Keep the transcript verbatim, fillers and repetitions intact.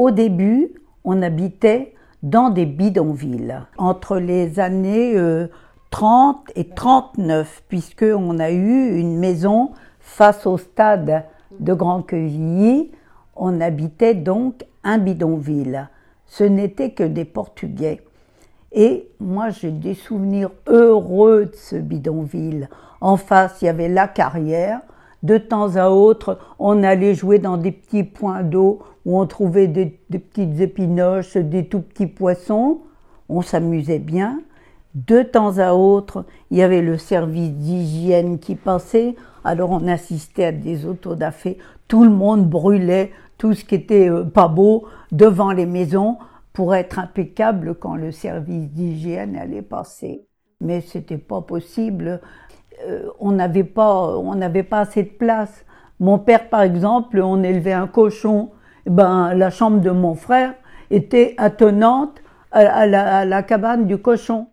Au début, on habitait dans des bidonvilles, entre les années euh, trente et trente-neuf, puisqu'on a eu une maison face au stade de Grand-Quevilly. On habitait donc un bidonville. Ce n'était que des Portugais. Et moi, j'ai des souvenirs heureux de ce bidonville. En face, il y avait la carrière. De temps à autre, on allait jouer dans des petits points d'eau où on trouvait des, des petites épinoches, des tout petits poissons. On s'amusait bien. De temps à autre, il y avait le service d'hygiène qui passait. Alors on assistait à des autodafés. Tout le monde brûlait tout ce qui était euh, pas beau devant les maisons pour être impeccable quand le service d'hygiène allait passer. Mais c'était pas possible. Euh, on n'avait pas, on n'avait pas assez de place. Mon père, par exemple, on élevait un cochon. Ben, la chambre de mon frère était attenante à, à, la, à la cabane du cochon.